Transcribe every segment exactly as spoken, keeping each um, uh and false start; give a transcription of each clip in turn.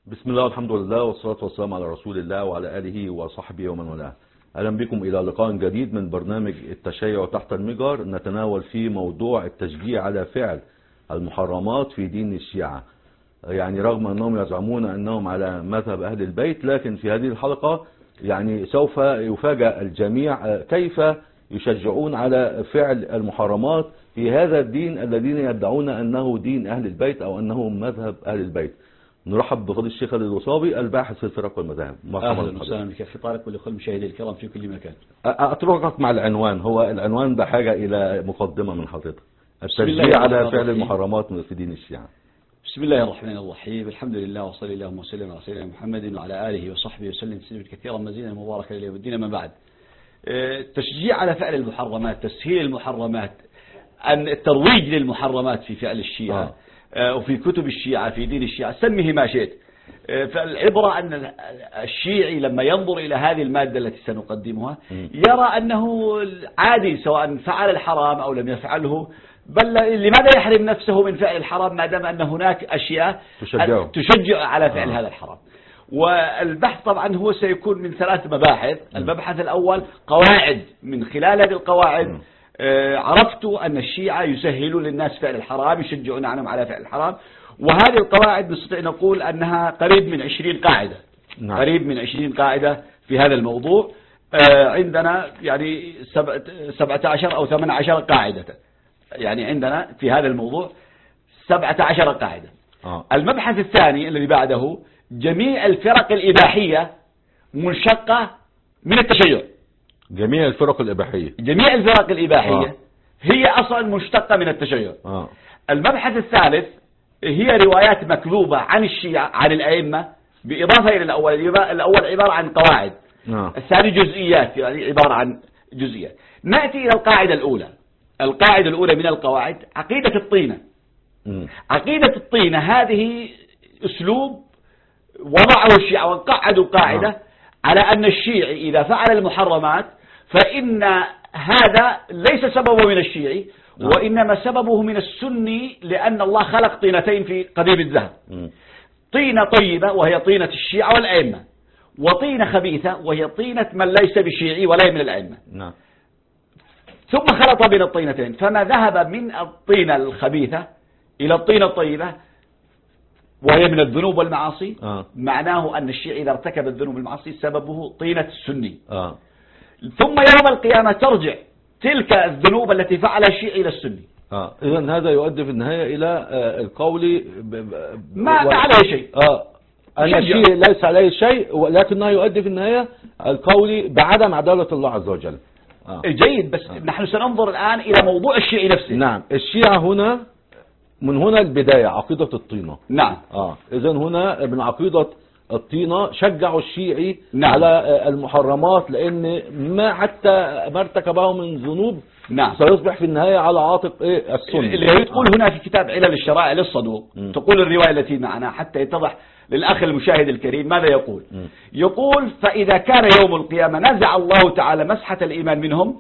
بسم الله والحمد لله والصلاة والسلام على رسول الله وعلى آله وصحبه ومن والاه. أهلا بكم إلى لقاء جديد من برنامج التشيع تحت المجهر، نتناول فيه موضوع التشجيع على فعل المحرمات في دين الشيعة. يعني رغم أنهم يزعمون أنهم على مذهب أهل البيت، لكن في هذه الحلقة يعني سوف يفاجأ الجميع كيف يشجعون على فعل المحرمات في هذا الدين الذين يدعون أنه دين أهل البيت أو أنه مذهب أهل البيت. نرحب بفضيلة الشيخ خالد الوصابي الباحث في الفرق والمذاهب. اهلا وسهلا بك في طارق ولكل مشاهدي الكرام في كل مكان. اتركك مع العنوان، هو العنوان ده حاجه الى مقدمه من حضرتك. التشجيع على فعل المحرمات في دين الشيعة. بسم الله الرحمن الرحيم، الحمد لله وصلى اللهم وسلم على سيدنا محمد وعلى اله وصحبه وسلم تسليما كثيرا مزيدا مباركا الى يوم الدين. ما بعد، التشجيع على فعل المحرمات، تسهيل المحرمات، ان الترويج للمحرمات في فعل الشيعة آه. وفي كتب الشيعة في دين الشيعة، سميه ما شئت. فالعبرة أن الشيعي لما ينظر إلى هذه المادة التي سنقدمها يرى أنه عادي سواء فعل الحرام أو لم يفعله، بل لماذا يحرم نفسه من فعل الحرام ما دام أن هناك أشياء تشجع, تشجع على فعل آه. هذا الحرام. والبحث طبعا هو سيكون من ثلاث مباحث. المبحث الأول قواعد، من خلال هذه القواعد م. عرفت أن الشيعة يسهلون للناس فعل الحرام، يشجعون عنهم على فعل الحرام. وهذه القواعد نستطيع نقول أنها قريب من عشرين قاعدة. نعم. قريب من عشرين قاعدة في هذا الموضوع. عندنا يعني سبعة عشر أو ثمانية عشر قاعدة، يعني عندنا في هذا الموضوع سبعة عشر قاعدة. آه. المبحث الثاني الذي بعده جميع الفرق الإباحية منشقة من التشيع. جميع الفرق الإباحية جميع الفرق الإباحية آه. هي أصلا مشتقة من التشيع. آه. المبحث الثالث هي روايات مكذوبة عن الشيعة عن الأئمة، بإضافة إلى الأول. الأول عبارة عن قواعد آه. الثاني جزئيات، يعني عبارة عن جزئيات. نأتي إلى القاعدة الأولى. القاعدة الأولى من القواعد عقيدة الطينة. م. عقيدة الطينة هذه أسلوب وضعه الشيعة وقعدوا قاعدة آه. على أن الشيعي إذا فعل المحرمات فإن هذا ليس سببه من الشيعي وإنما سببه من السني، لأن الله خلق طينتين في قضيب الذهب، طينة طيبة وهي طينة الشيعة والأئمة، وطينة خبيثة وهي طينة من ليس بشيعي ولا من الأئمة. نعم. ثم خلط بين الطينتين، فما ذهب من الطينة الخبيثة إلى الطينة الطيبة وهي من الذنوب والمعاصي آه. معناه أن الشيعي إذا ارتكب الذنوب والمعاصي سببه طينة السني آه. ثم يوم القيامة ترجع تلك الذنوب التي فعلها الشيعي إلى السني. آه. إذن هذا يؤدي في النهاية إلى آه القول ب... ب... ما و... عليه شيء آه. أن الشيعي ليس عليه شيء، ولكنه يؤدي في النهاية القول بعدم عدالة الله عز وجل. آه. جيد، بس آه. نحن سننظر الآن إلى موضوع الشيعي نفسه. نعم. الشيعة هنا من هنا البداية عقيدة الطينة. نعم. آه. إذن هنا من عقيدة الطينة شجعوا الشيعي نعم. على المحرمات، لأن ما حتى ما ارتكبه من ذنوب نعم. سيصبح في النهاية على عاتق إيه السنة. اللي تقول آه. هنا في كتاب علل الشرائع للصدوق م. تقول الرواية التي معنا حتى يتضح للأخ المشاهد الكريم ماذا يقول. م. يقول: فإذا كان يوم القيامة نزع الله تعالى مسحة الإيمان منهم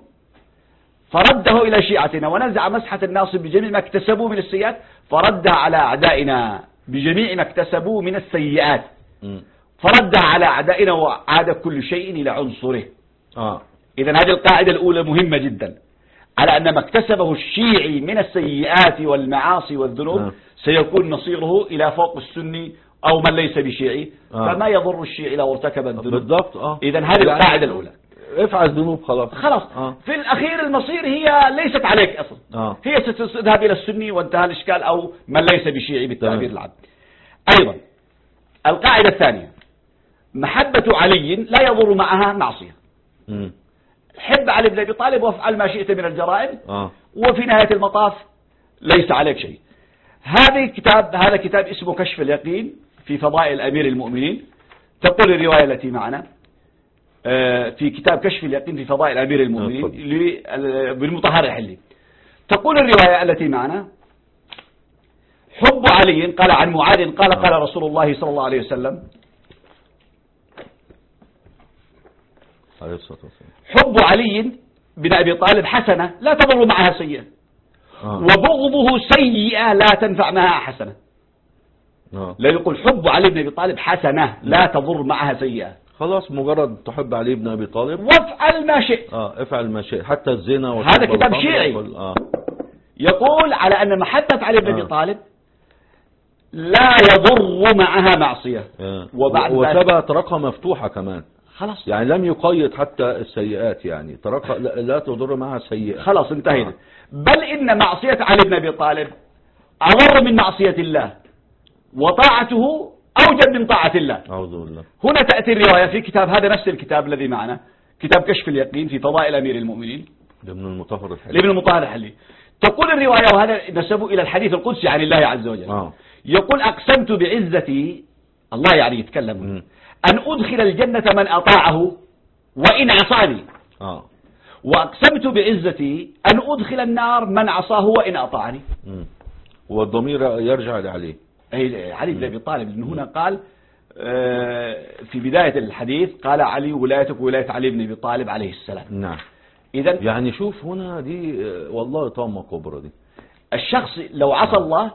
فرده إلى شيعتنا، ونزع مسحة الناصب بجميع ما اكتسبوا من السيئات فردها على أعدائنا بجميع ما اكتسبوا من السيئات، فردها على أعدائنا وعاد كل شيء إلى عنصره. آه. إذن هذه القاعدة الأولى مهمة جدا، على أن ما اكتسبه الشيعي من السيئات والمعاصي والذنوب آه. سيكون مصيره إلى فوق السني أو من ليس بشيعي. آه. فما يضر الشيعي لو ارتكب الذنوب. بالضبط. آه. إذن هذه القاعدة الأولى، افعل ذنوب خلاص خلاص آه. في الأخير المصير هي ليست عليك أصلا آه. هي ستذهب إلى السني وانتهى الإشكال، أو من ليس بشيعي بالتعبير العام. أيضا القاعدة الثانية محبة علي لا يضر معها معصية. م. حب علي بن أبي طالب وافعل ما شئت من الجرائم آه. وفي نهاية المطاف ليس عليك شيء. هذا كتاب هذا كتاب اسمه كشف اليقين في فضائل أمير المؤمنين. تقول الرواية التي معنا في كتاب كشف اليقين في فضائل أمير المؤمنين بالمطهر الحلي، تقول الرواية التي معنا: حب علي، قال عن معاذ قال قال رسول الله صلى الله عليه وسلم: حب علي بن أبي طالب حسنة لا تضر معها سيئة، وبغضه سيئة لا تنفع معها حسنة. آه. لا يقول حب علي بن أبي طالب حسنة لا تضر معها سيئة. خلاص مجرد تحب علي بن أبي طالب وافعل ما شئت. اه افعل ما شئت حتى الزنا. هذا كتاب شيعي آه. يقول على أن محبة علي بن أبي آه. طالب لا يضر معها معصية. آه. وبعد وسبها تركها مفتوحة كمان، خلاص يعني لم يقيد حتى السيئات، يعني تركها لا, لا تضر معها سيئة. خلاص انتهينا. آه. بل إن معصية علي بن أبي طالب أضر من معصية الله، وطاعته أوجب من طاعة الله. أعوذ بالله. هنا تأتي الرواية في كتاب، هذا نفس الكتاب الذي معنا، كتاب كشف اليقين في فضائل أمير المؤمنين لابن المطهر الحلي. لابن المطهر الحلي. تقول الرواية، وهذا نسبه إلى الحديث القدسي عن الله عز وجل. آه. يقول أقسمت بعزتي، الله يعني يتكلم، م. أن أدخل الجنة من أطاعه وإن عصاني، آه. وأقسمت بعزتي أن أدخل النار من عصاه وإن أطاعني. م. والضمير يرجع لعلي. أي علي بن أبي طالب، لأنه هنا قال في بداية الحديث قال علي ولايتك ولاية علي بن أبي طالب عليه السلام. نعم. إذا يعني شوف هنا دي والله طامة كبرى دي. الشخص لو عصى الله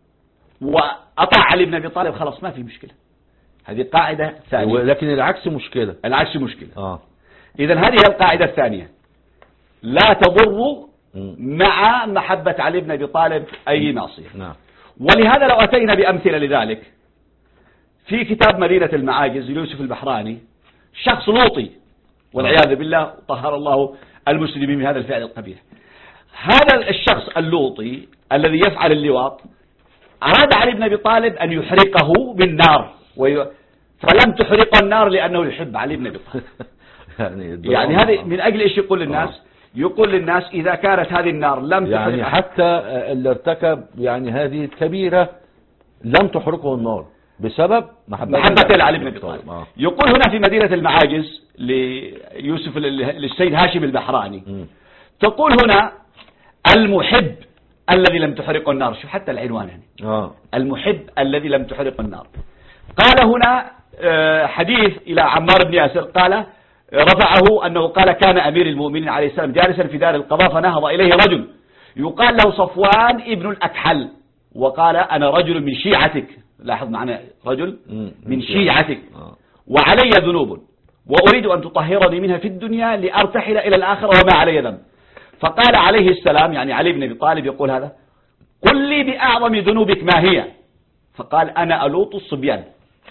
وأطاع علي بن أبي طالب خلاص ما في مشكلة، هذه قاعدة ثانية. لكن العكس مشكلة. العكس مشكلة. آه. إذا هذه القاعدة الثانية، لا تضر مع محبة علي بن أبي طالب أي معصية. نعم. ولهذا لو أتينا بأمثلة لذلك في كتاب مدينة المعاجز ليوسف البحراني، شخص لوطي والعياذ بالله، طهر الله المسلمين من هذا الفعل القبيح. هذا الشخص اللوطي الذي يفعل اللواط أراد علي بن أبي طالب أن يحرقه بالنار، وي... فلم تحرقه النار لأنه يحب علي بن أبي طالب. يعني, يعني هذه من أجل إيش يقول للناس؟ آه. يقول للناس إذا كانت هذه النار لم يعني تحرق، حتى اللي ارتكب يعني هذه الكبيرة لم تحرقه النار بسبب محبته لعلي بن أبي طالب. آه. يقول هنا في مدينة المعاجز ليوسف للسيد هاشم البحراني، م. تقول هنا المحب الذي لم تحرقه النار، شوف حتى العنوان يعني. آه. المحب الذي لم تحرقه النار. قال هنا حديث إلى عمار بن ياسر، قال رفعه أنه قال كان أمير المؤمنين عليه السلام جالسا في دار القضاء فنهض إليه رجل يقال له صفوان ابن الأكحل وقال أنا رجل من شيعتك، لاحظ معنا رجل من شيعتك وعلي ذنوب وأريد أن تطهرني منها في الدنيا لأرتحل إلى الآخرة وما علي ذنب. فقال عليه السلام، يعني علي بن أبي طالب يقول هذا، قل لي بأعظم ذنوبك ما هي؟ فقال أنا ألوط الصبيان.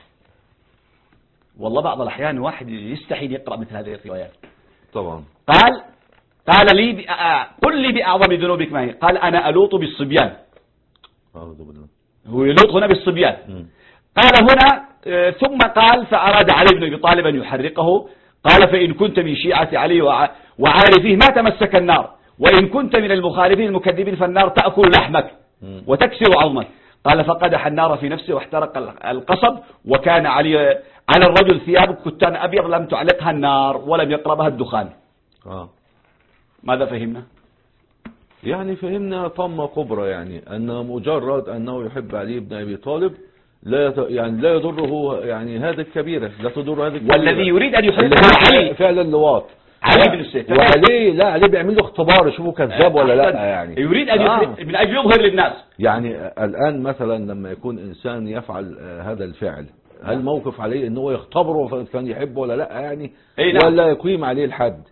والله بعض الأحيان واحد يستحي يقرأ مثل هذه الروايات. طبعا. قال قال لي قل لي بأعظم ذنوبك ما هي؟ قال أنا ألوط بالصبيان. أعوذ بالله. هو يلوط هنا بالصبيان. م. قال هنا ثم قال فأراد علي بن أبي طالب أن يحرقه، قال فإن كنت من شيعة علي وعارفيه ما تمسك النار، وإن كنت من المخالفين المكذبين فالنار تأكل لحمك وتكسر عظمك. قال فقدح النار في نفسه واحترق القصب، وكان علي على الرجل ثياب كتان أبيض لم تعلقها النار ولم يقربها الدخان. آه. ماذا فهمنا؟ يعني فهمنا طمة كبرى، يعني أن مجرد أنه يحب علي بن أبي طالب لا يعني لا يضره يعني هذه الكبيرة، لا تضر هذه الكبيرة. والذي يريد أن يحب علي فعلا اللواط علي بن السيف، وعليه لا عليه بيعمل له اختبار يشوفه كذاب ولا لا، يعني يريد أن آه. من أجل يظهر للناس. يعني الآن مثلا لما يكون إنسان يفعل هذا الفعل، هل موقف عليه ان هو يختبره كان يحبه ولا لا يعني، ولا يقيم عليه الحد؟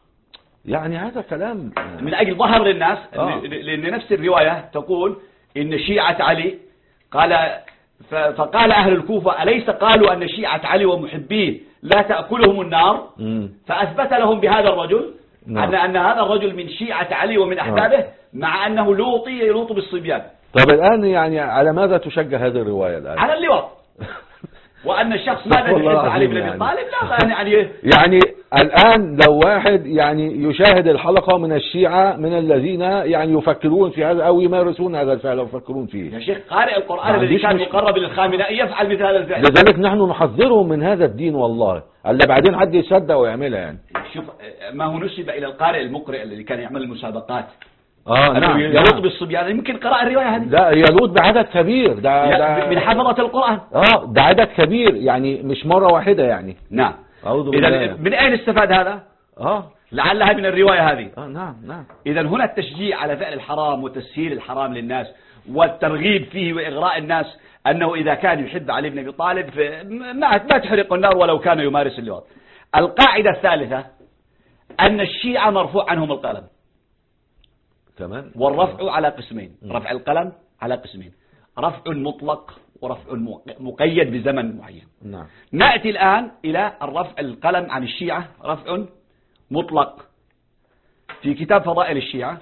يعني هذا كلام من أجل ظهر للناس. آه. لأن نفس الرواية تقول إن شيعة علي قال فقال أهل الكوفة أليس قالوا أن شيعة علي ومحبيه لا تأكلهم النار؟ م. فأثبت لهم بهذا الرجل أن أن هذا الرجل من شيعة علي ومن أحبابه، آه. مع أنه لوطي يلوط بالصبيان. طب الآن يعني على ماذا تشجع هذه الرواية الآن؟ على اللواط. وأن الشخص ماذا يحب علي بن أبي طالب؟ لا يعني يعني الآن لو واحد يعني يشاهد الحلقة من الشيعة من الذين يعني يفكرون في هذا أو يمارسون هذا الفعل أو يفكرون فيه، يا شيخ قارئ القرآن الذي كان مقرب للخامنئي يفعل مثل هذا الفعل. لذلك نحن نحذرهم من هذا الدين والله، اللي بعدين حد يصدق ويعملها. يعني شوف ما هو نسب إلى القارئ المقرئ الذي كان يعمل المسابقات، اه نعم يلوط بالصبيان، يمكن قرأ الرواية هذه. لا يلوط بعدد كبير، ده, ده من حفظة القرآن. اه ده عدد كبير يعني مش مرة واحدة يعني. نعم. إذا من أين استفاد هذا؟ اه لعلها من الرواية هذه. اه نعم نعم. إذا هنا التشجيع على فعل الحرام وتسهيل الحرام للناس والترغيب فيه وإغراء الناس أنه إذا كان يحب علي بن أبي طالب ما ما تحرق النار ولو كان يمارس اللواط. القاعدة الثالثة أن الشيعة مرفوع عنهم القلم تمام. والرفع على قسمين، رفع القلم على قسمين، رفع مطلق ورفع مقيد بزمن معين. نعم. نأتي الآن إلى الرفع القلم عن الشيعة رفع مطلق. في كتاب فضائل الشيعة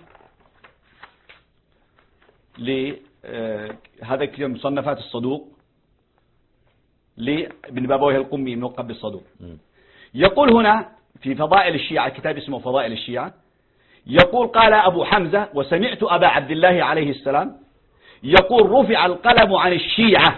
لهذا كتاب مصنفات الصدوق لابن بابويه القمي منقب بالصدوق، يقول هنا في فضائل الشيعة، كتاب اسمه فضائل الشيعة، يقول قال أبو حمزة وسمعت أبا عبد الله عليه السلام يقول رفع القلم عن الشيعة.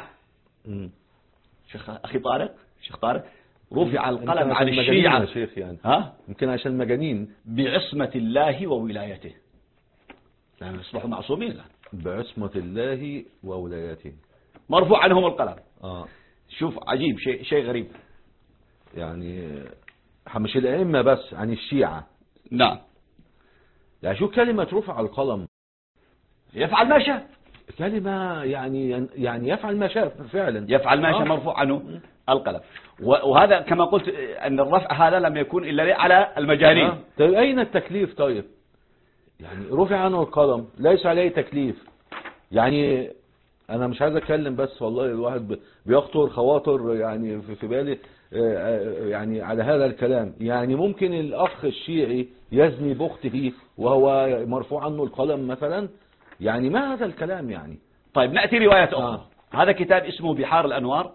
شيخ أخي طارق، شيخ طارق، رفع القلم عن الشيعة يا شيخ يعني. ها؟ يمكن عشان المجانين. بعصمة الله وولايته، لأنهم يصبحوا معصومين الآن. بعصمة الله وولايته مرفوع عنهم القلم. آه. شوف عجيب، شيء شيء غريب يعني، مش الأئمة بس، عن الشيعة. نعم. يعني شو كلمة رفع القلم؟ يفعل ما شاء، كلمة يعني يعني يفعل ما شاء فعلا، يفعل ما شاء. آه. مرفوع عنه القلم. وهذا كما قلت أن الرفع هذا لم يكون إلا على المجانين. آه. طيب أين التكليف؟ طيب يعني رفع عنه القلم ليس عليه تكليف. يعني أنا مش عايز أتكلم، بس والله الواحد بيخطر خواطر يعني في بالي يعني على هذا الكلام. يعني ممكن الأخ الشيعي يزني بأخته وهو مرفوع عنه القلم مثلا؟ يعني ما هذا الكلام يعني؟ طيب نأتي رواية أخرى. آه. هذا كتاب اسمه بحار الأنوار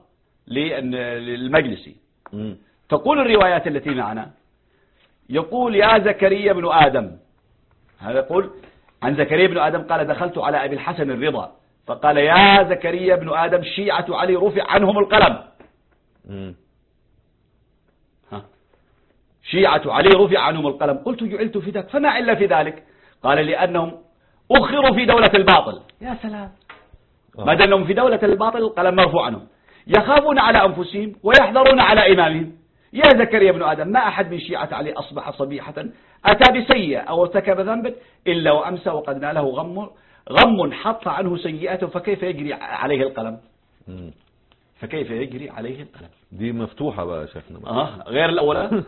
للمجلسي. م. تقول الروايات التي معنا، يقول يا زكريا بن آدم، هذا يقول عن زكريا بن آدم قال دخلت على أبي الحسن الرضا فقال يا زكريا بن آدم شيعة علي رفع عنهم القلم. م. ها. شيعة علي رفع عنهم القلم. قلت جعلت فداك فما علة في ذلك؟ قال لأنهم أخروا في دولة الباطل. يا سلام. آه. ما دامهم في دولة الباطل القلم مرفوع عنهم، يخافون على أنفسهم ويحذرون على إمامهم. يا زكريا بن آدم ما أحد من شيعة علي أصبح صبيحة أتى بسيئة أو ارتكب ذنبا إلا وأمسى وقد ناله غم غم حط عنه سيئته، فكيف يجري عليه القلم؟ م. فكيف يجري عليه القلم؟ دي مفتوحة بقى شيخنا. آه غير الأولى.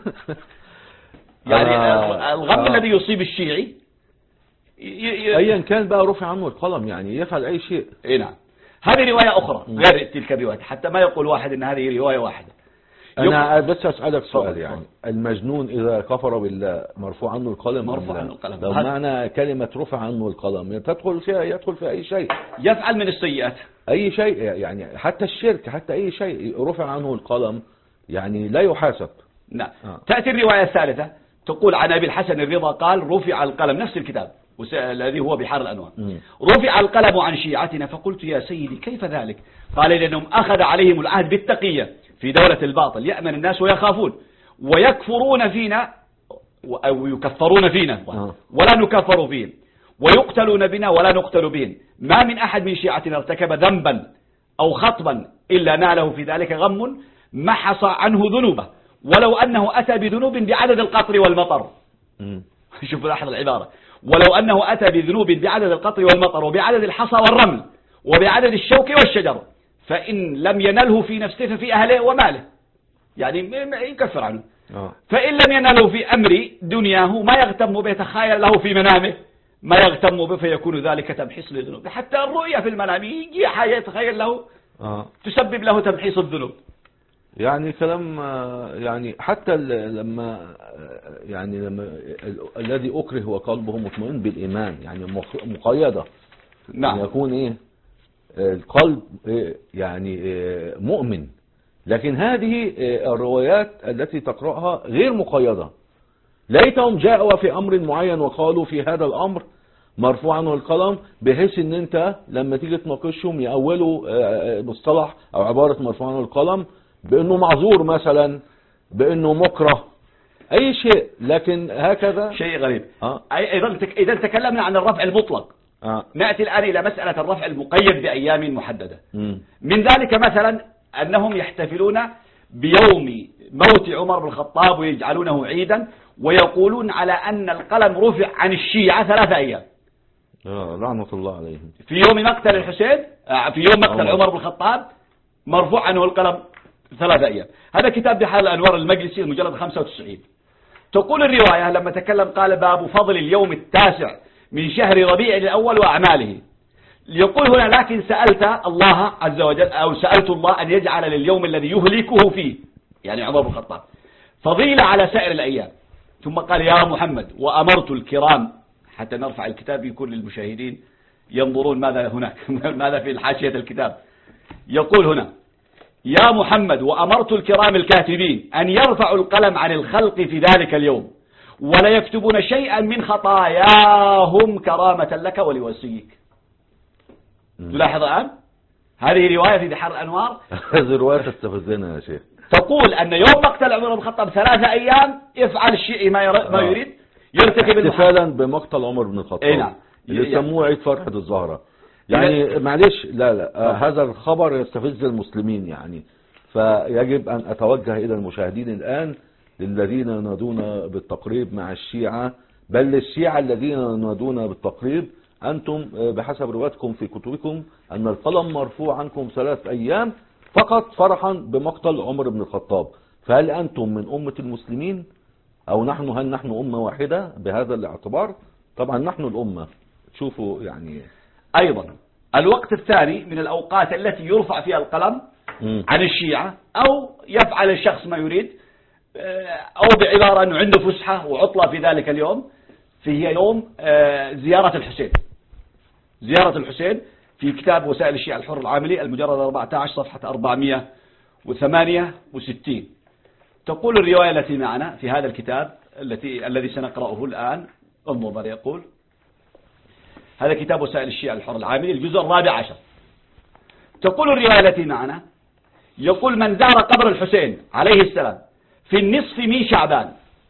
يعني آه. الغم آه. الذي يصيب الشيعي أيا كان بقى رفع عنه القلم، يعني يفعل أي شيء. إيه نعم. هذه رواية أخرى غير تلك الرواية، حتى ما يقول واحد أن هذه رواية واحدة. أنا بس أسألك سؤال، صبر. يعني المجنون إذا كفر بالله مرفوع عنه القلم؟ مرفوع عنه القلم. لو معنى كلمة رفع عنه القلم تدخل فيها، يدخل في أي شيء، يفعل من السيئات أي شيء، يعني حتى الشرك، حتى أي شيء رفع عنه القلم يعني لا يحاسب. نعم. آه. تأتي الرواية الثالثة تقول عن أبي الحسن الرضا قال رفع القلم، نفس الكتاب الذي هو بحار الأنوار، م. رفع القلم عن شيعتنا. فقلت يا سيدي كيف ذلك؟ قال لأنهم أخذ عليهم العهد بالتقية في دولة الباطل، يأمن الناس ويخافون ويكفرون فينا أو يكفرون فينا ولا نكفر فيهم، ويقتلون بنا ولا نقتل بهم. ما من أحد من شيعتنا ارتكب ذنبا أو خطبا إلا ناله في ذلك غم محص عنه ذنوبه، ولو أنه أتى بذنوب بعدد القطر والمطر. م. شوف لاحظ العبارة، ولو أنه أتى بذنوب بعدد القطر والمطر وبعدد الحصى والرمل وبعدد الشوك والشجر، فإن لم ينله في نفسه ففي أهله وماله، يعني يكفر عنه. آه. فإن لم ينله في أمر دنياه ما يغتم به، يتخيل له في منامه ما يغتم به فيكون ذلك تمحيص للذنوب. حتى الرؤيا في المنام يجي حاجة يتخيل له آه. تسبب له تمحيص الذنوب. يعني كلام يعني حتى لما يعني لما الذي أكره وقلبه مطمئن بالإيمان، يعني مقيدة. نعم. يعني يكون إيه القلب إيه يعني إيه مؤمن، لكن هذه الروايات التي تقرأها غير مقيدة. ليتهم جاءوا في أمر معين وقالوا في هذا الأمر مرفوع عنه القلم، بحيث ان انت لما تيجي تناقشهم يأولوا مصطلح او عبارة مرفوع عنه القلم بانه معذور مثلا، بانه مكره، اي شيء، لكن هكذا شيء غريب. آه. ايضا اذا تكلمنا عن الرفع المطلق، آه. نأتي الآن إلى مسألة الرفع المقيد بأيام محددة. م. من ذلك مثلا أنهم يحتفلون بيوم موت عمر بن الخطاب ويجعلونه عيدا، ويقولون على أن القلم رفع عن الشيعة ثلاثة أيام. آه لعنة الله عليهم. في يوم مقتل الحسين، في يوم مقتل عمر, عمر بن الخطاب مرفوع عنه القلم ثلاثة أيام. هذا كتاب بحال الأنوار المجلسي المجلد خمسة وتسعين. تقول الرواية لما تكلم قال باب فضل اليوم التاسع من شهر ربيع الأول وأعماله. يقول هنا لكن سألت الله عز وجل أو سألت الله أن يجعل لليوم الذي يهلكه فيه يعني عمر بن الخطاب فضيلة على سائر الأيام. ثم قال يا محمد وأمرت الكرام، حتى نرفع الكتاب يكون للمشاهدين ينظرون ماذا هناك ماذا في الحاشية الكتاب. يقول هنا يا محمد وأمرت الكرام الكاتبين أن يرفعوا القلم عن الخلق في ذلك اليوم ولا يكتبون شيئا من خطاياهم كرامة لك ولوصيك. تلاحظ الآن هذه رواية في بحر الأنوار. هذه رواية تستفزنا يا شيخ. تقول أن يوم مقتل عمر بن الخطاب ثلاثة أيام يفعل الشيء ما ما يريد، يرتكب احتفالا بمقتل عمر بن الخطاب. اي نعم. اللي سموه عيد فرحة الزهرة. يعني معلش لا لا آه هذا الخبر يستفز المسلمين يعني. فيجب أن أتوجه إلى المشاهدين الآن للذين ينادون بالتقريب مع الشيعة، بل للشيعة الذين ينادون بالتقريب، أنتم بحسب روايتكم في كتبكم أن القلم مرفوع عنكم ثلاث أيام فقط فرحا بمقتل عمر بن الخطاب. فهل أنتم من أمة المسلمين أو نحن هل نحن أمة واحدة بهذا الاعتبار؟ طبعا نحن الأمة. شوفوا يعني. أيضا الوقت الثاني من الأوقات التي يرفع فيها القلم عن الشيعة أو يفعل الشخص ما يريد، أو بعبارة أنه عنده فسحة وعطلة في ذلك اليوم، فهي يوم زيارة الحسين. زيارة الحسين في كتاب وسائل الشيعة الحر العاملي المجرد أربعة عشر صفحة أربعمائة وثمانية وستين. تقول الرواية التي معنا في هذا الكتاب التي الذي سنقرأه الآن، انظر ماذا يقول. هذا كتاب وسائل الشيعة الحر العاملي الجزء الرابع عشر. تقول الرواية التي معنا يقول من زار قبر الحسين عليه السلام في النصف من شعبان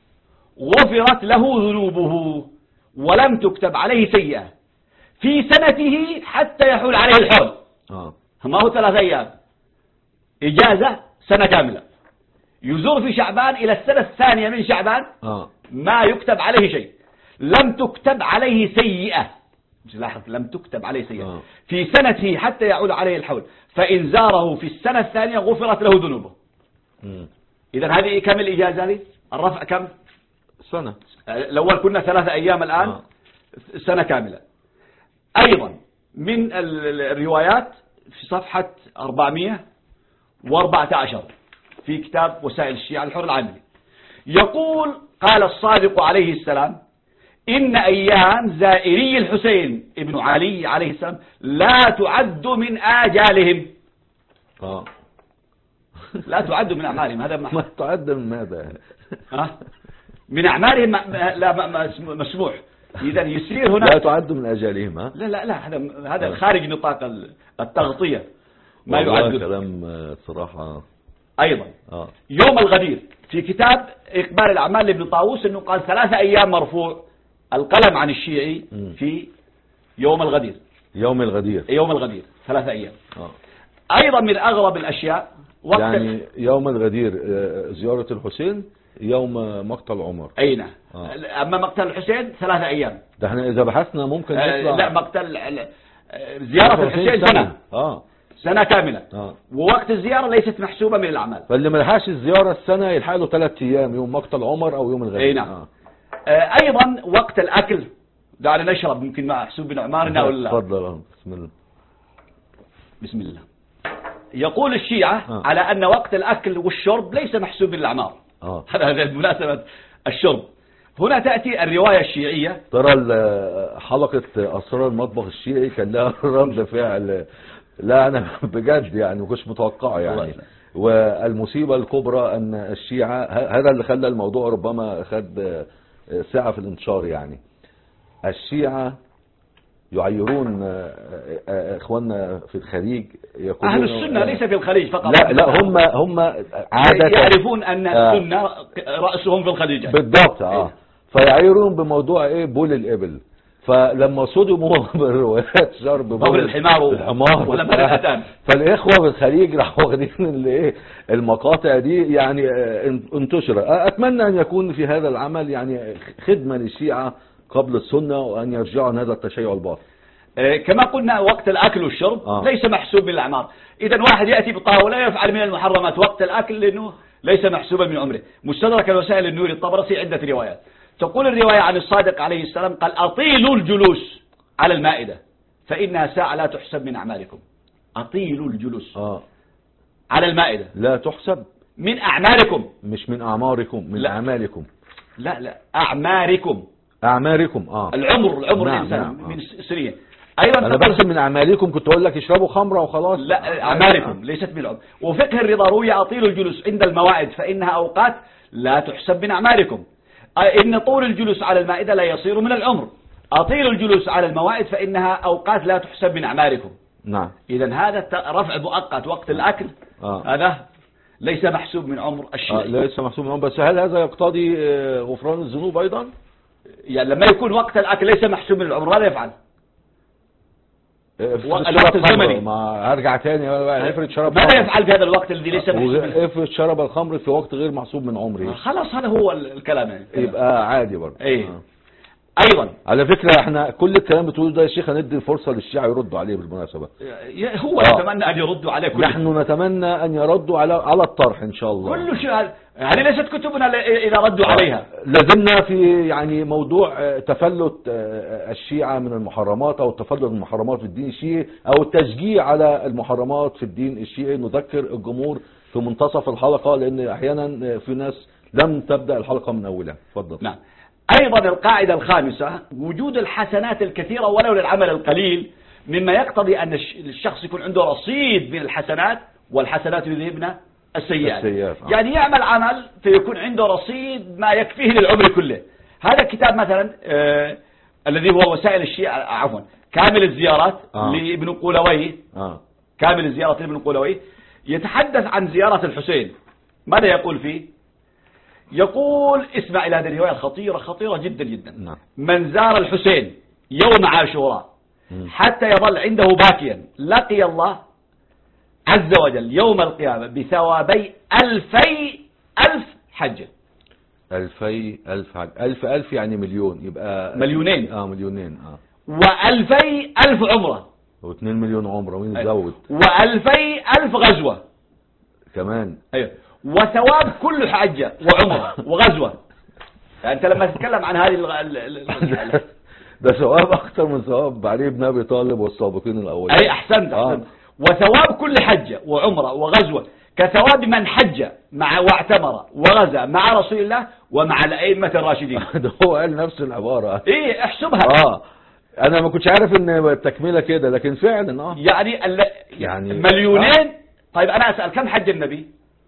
غفرت له ذنوبه ولم تكتب عليه سيئة في سنته حتى يحول عليه الحول. آه. ما هو ثلاث أيام، إجازة سنة كاملة. يزور في شعبان إلى السنة الثانية من شعبان آه. ما يكتب عليه شيء، لم تكتب عليه سيئة. لاحظ لم تكتب عليه سيئة آه. في سنته حتى يعود عليه الحول، فإن زاره في السنة الثانية غفرت له ذنوبه. إذا هذه كم الإجازة لي؟ الرفع كم؟ سنة. الأول كنا ثلاثة أيام الآن آه. سنة كاملة. أيضا من الروايات في صفحة أربعمائة وأربعة عشر في كتاب وسائل الشيعة الحر العاملي يقول قال الصادق عليه السلام إن أيام زائري الحسين ابن علي عليه السلام لا تعد من آجالهم. آه. لا تعد من أعمالهم. هذا ما تعد من ماذا؟ أه؟ من أعمالهم لا مسموح. إذا يصير هنا لا تعد من أجالهم. ها؟ لا لا لا هذا هذا خارج نطاق التغطية ما يعد. كلام صراحة. أيضا آه. يوم الغدير في كتاب إقبال الأعمال لابن طاووس أنه قال ثلاثة أيام مرفوع القلم عن الشيعي في يوم الغدير. يوم الغدير. يوم الغدير ثلاثة أيام. آه. أيضا من أغرب الأشياء وقت يعني يوم الغدير زيارة الحسين يوم مقتل عمر. أي نعم. آه. أما مقتل الحسين ثلاثة أيام. ده احنا إذا بحثنا ممكن آه نطلع. لا مقتل زيارة الحسين سنة. آه. سنة كاملة. آه. ووقت الزيارة ليست محسوبة من الأعمال. فاللي ما لحقش الزيارة السنة يلحق له ثلاث أيام، يوم مقتل عمر أو يوم الغدير. أي نعم. آه. آه أيضا وقت الأكل دعنا نشرب ممكن مع حسوب بن عمارنا ولا لا. تفضل. بسم الله. بسم الله. يقول الشيعة آه. على أن وقت الأكل والشرب ليس محسوب بالأعمار. آه. هذا المناسبة الشرب. هنا تأتي الرواية الشيعية. ترى حلقة أسرار المطبخ الشيعي كان لها رد فعل، لا أنا بجد يعني ما كنتش متوقعه يعني. والمصيبة الكبرى أن الشيعة هذا اللي خلى الموضوع ربما خد ساعة في الانتشار يعني. الشيعة يعيرون اخواننا في الخليج يقولون أهل السنة ليس في الخليج فقط. لا لا هم هم عادة يعرفون أن السنة رأسهم في الخليج بالضبط. اه فيعيرون بموضوع ايه بول الإبل. فلما صدموا بالروايات شرب بول الحمار الحمار ولا مرتان، فالاخوه في الخليج راحوا واخدين الايه المقاطع دي يعني انتشر. اتمنى ان يكون في هذا العمل يعني خدمه للشيعه قبل السنه وان يرجعوا عن هذا التشيع الباطل. كما قلنا وقت الأكل والشرب آه. ليس محسوب من الأعمار. إذا واحد يأتي بطاولة يفعل من المحرمات وقت الأكل لأنه ليس محسوبا من عمره. مستدرك الوسائل النوري الطبرسي عدة روايات تقول الرواية عن الصادق عليه السلام قال أطيلوا الجلوس على المائدة فإنها ساعة لا تحسب من أعمالكم. أطيلوا الجلوس آه. على المائدة لا تحسب من أعمالكم، مش من أعماركم، من لا. أعمالكم. لا لا أعماركم، أعماركم. آه. العمر العمر نعم الإنسان نعم. آه. من سنين. أيضا أنا بحسب من أعمالكم، كنت أقول لك اشربوا خمرة وخلاص. لا أعمالكم آه. ليست من العمر. وفقه الرضا روي أطيلوا الجلوس عند الموائد فإنها أوقات لا تحسب من أعماركم. إن طول الجلوس على المائدة لا يصير من العمر. أطيلوا الجلوس على الموائد فإنها أوقات لا تحسب من أعماركم. نعم. إذا هذا رفع مؤقت وقت الأكل آه. هذا ليس محسوب من عمر الشيء. آه. ليس محسوب من عمر. بس هل هذا يقتضي غفران الذنوب أيضا؟ يعني لما يكون وقت الأكل ليس محسوب من العمر ماذا يفعل؟ الوقت الزمني. ما هرجع تاني افرض شرب ماذا يفعل في هذا الوقت الذي ليس محسوب؟ افرض شرب الخمر في وقت غير محسوب من عمره. خلاص هذا هو الكلام يعني. يبقى عادي برضه. ايه آه. ايضا على فكرة احنا كل الكلام بتقوله ده يا شيخ هندي الفرصة للشيعة يردوا عليه بالمناسبة. هو آه. يتمنى ان يردوا عليه كل نحن نتمنى ان يردوا على على الطرح ان شاء الله. كل شيء. هذه ليست كتبنا اذا ردوا عليها. لازمنا في يعني موضوع تفلت الشيعة من المحرمات او التفلت من المحرمات في الدين الشيعي او التشجيع على المحرمات في الدين الشيعي. نذكر الجمهور في منتصف الحلقة لان احيانا في ناس لم تبدأ الحلقة من اولها. اتفضل. نعم. أيضا القاعدة الخامسة وجود الحسنات الكثيرة ولو للعمل القليل مما يقتضي أن الشخص يكون عنده رصيد من الحسنات والحسنات يذهبن السيئات. السيئات. يعني يعمل عمل فيكون عنده رصيد ما يكفيه للعمر كله. هذا الكتاب مثلا آه الذي هو وسائل الشيعة عفوا كامل الزيارات آه. لابن قولويه. آه. كامل الزيارات لابن قولويه يتحدث عن زيارة الحسين. ماذا يقول فيه؟ يقول اسمع إلى هذه الرواية الخطيرة خطيرة جدا جدا. نعم. من زار الحسين يوم عاشوراء حتى يظل عنده باكيا لقي الله عز وجل يوم القيامة بثوابي ألفي ألف حجة. ألفي ألف حج. ألف ألف يعني مليون يبقى مليونين. اه مليونين اه وألفي ألف عمرة واثنين مليون عمرة. مين يزود؟ وألفي ألف غزوة كمان. ايوه. وثواب كل حجة وعمرة وغزوة. يعني أنت لما تتكلم عن هذه ال ده ثواب أكثر من ثواب علي بن أبي طالب والسابقين الأولين. أي أحسنت أحسنت. آه. وثواب كل حجة وعمرة وغزوة كثواب من حج مع واعتمر وغزا مع رسول الله ومع الأئمة الراشدين. ده هو قال نفس العبارة. إيه احسبها. آه أنا ما كنتش عارف إن التكملة كده لكن فعلا آه يعني ال... يعني مليونين. آه. طيب أنا أسأل كم حج النبي؟